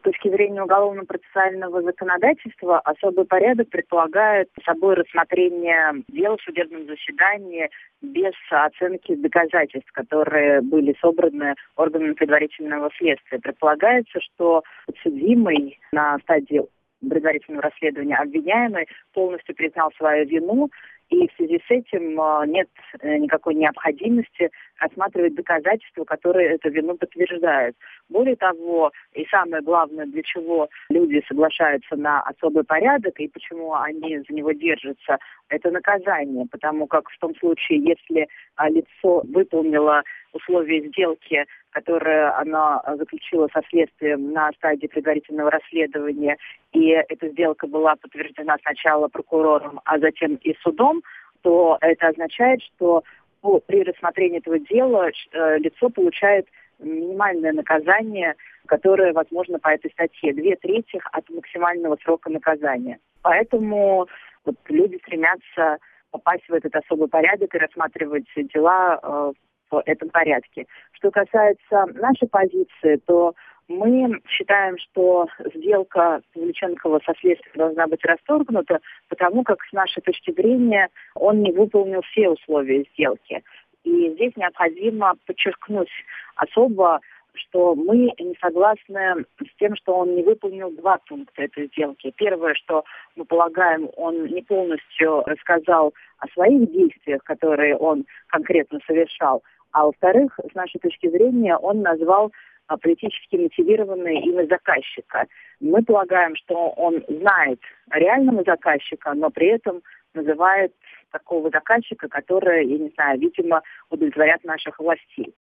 точки зрения уголовно-процессуального законодательства особый порядок предполагает собой рассмотрение дела в судебном заседании без оценки доказательств, которые были собраны органами предварительного следствия. Предполагается, что подсудимый на стадии предварительного расследования обвиняемый полностью признал свою вину, и в связи с этим нет никакой необходимости рассматривать доказательства, которые эту вину подтверждают. Более того, и самое главное, для чего люди соглашаются на особый порядок и почему они за него держатся, это наказание. Потому как в том случае, если лицо выполнило условия сделки, которые она заключила со следствием на стадии предварительного расследования, и эта сделка была подтверждена сначала прокурором, а затем и судом, то это означает, что при рассмотрении этого дела лицо получает минимальное наказание, которое возможно по этой статье, 2/3 от максимального срока наказания. Поэтому люди стремятся попасть в этот особый порядок и рассматривать дела в этом порядке. Что касается нашей позиции, то мы считаем, что сделка Павлюченкова со следствием должна быть расторгнута, потому как, с нашей точки зрения, он не выполнил все условия сделки. И здесь необходимо подчеркнуть особо, что мы не согласны с тем, что он не выполнил 2 пункта этой сделки. Первое, что мы полагаем, он не полностью рассказал о своих действиях, которые он конкретно совершал. А во-вторых, с нашей точки зрения, он назвал политически мотивированное имя заказчика. Мы полагаем, что он знает реального заказчика, но при этом называет такого заказчика, который, я не знаю, видимо, удовлетворят наших властей.